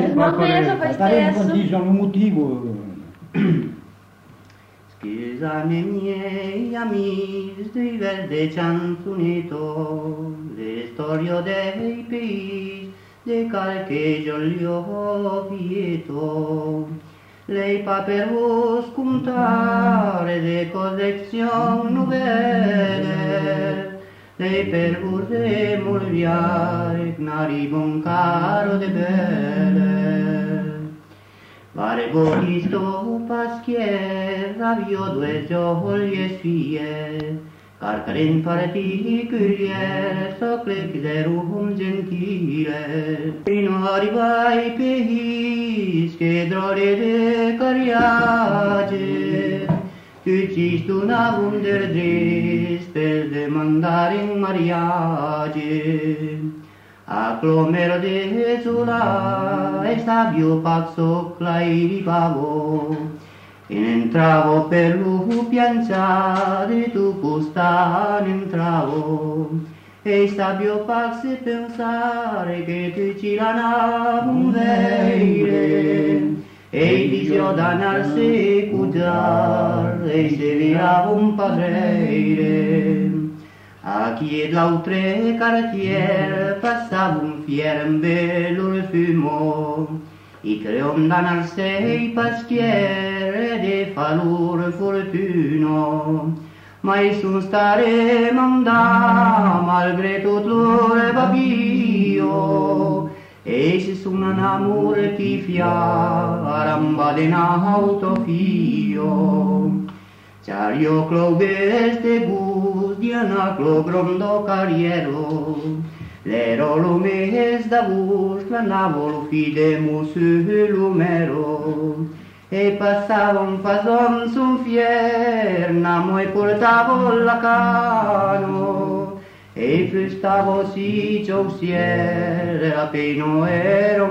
Ma preso poi stesso. Dicono un motivo. Scusami miei amici di verde ciantunito, le storie dei paesi, de qualche giorno vieto. Lei pa per vos contare de collezioni novelle, lei per vos emolviare gnari bon caro de belle. Pare visto paschier, avio due gioie fie, carcaren particulier, socle derum gentile. Fino arrivai peis, che drole de cariage, che ci stunavum der dres per demandare in mariage. A clomero de sola e sabio pazzo clai ripavo, in entravo per lu pianciare tu postan entravo, e sabio pazzo pensare che tu ci lanavum veire, e disio danar se cugiar, e se viravum padreire. A chi l'altre cartier passavum fier in bello fumo, i creom danar sei paschiere de falur fortuno, mai sun stare manda malgré tot lor babio, e si sun un amore ti fia aramba de nautofio. Ciario cloves de gus, diana clogrondo cariero, l'ero lumes da bus, clanavo lo fidemus lumero, e passavon fason sun fier, namo e portavo la cano, e frustavo si ciausier, appeno ero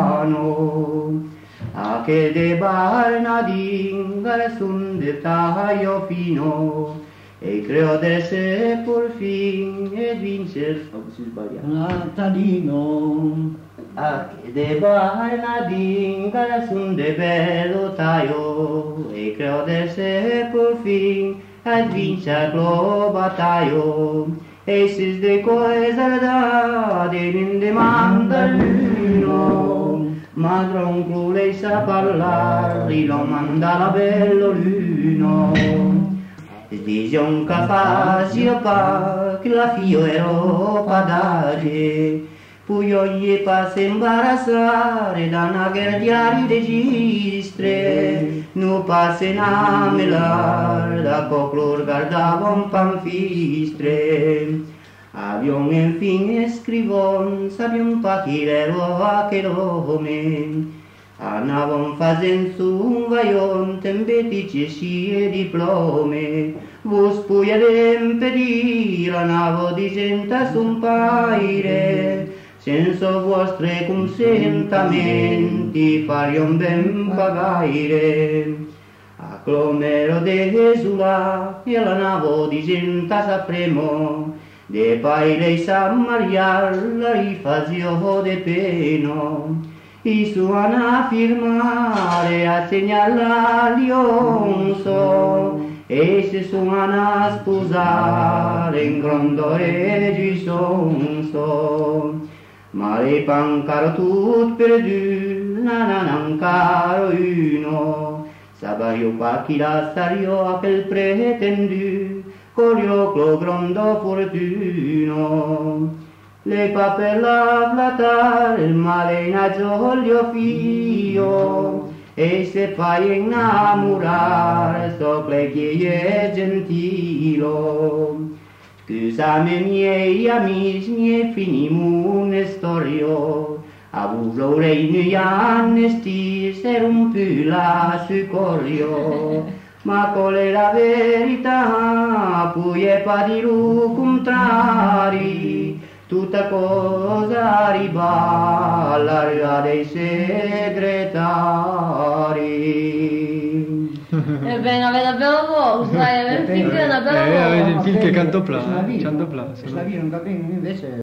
vano. A che de barnadin sun de taglio fino, e creo de se por fin e vincer si sbaglia Natalino. a che de barnadin sun de bello taglio, e creo de se por fin e vincer lo battaglio, e si de coesa in demanda l'uno. Madron lei sa parlare, lo manda la bello luno. Dice un cafasio pa, che la fio ero padare, poi gli passa imbarazzare da una guerriari registre, non passa in amelar, da coclor guardava un panfistre. Avion enfim escrivon, sabiam pa chi ero aquel homem. Anavam fazendo un vaion, tembetice e diplome. Vos puia impedir, anavo di gente sun paire, senza vostre consentamenti, farion ben pagaire. A clomero de Gesula, e l'anavo di gente sapremo, de paire San Mariar la rifazio de peno, y suan a firmare a segnala l'ionso, e se suan a sposare in grandore gisonso. Ma le pancaro tut perdu, nanan caro uno, sabario qua chi la sario a quel pretendu, corio clogrondo fortuno. Le pa per la plata, il male in aggioglio fio, e se fai innamorare, socle chi è gentilo. Scusami miei amici, miei finimu una storia, avuto rei annesti, se rompi la sucorio. Ma qual è la verità, poi è pa di lu contrari, tutta cosa arriva all'aria dei segretari. Ebbene, avete davvero voi, sai, avete il film che è una bella voce. Avete il film che canto pla, Questa canto pla. non capivo invece.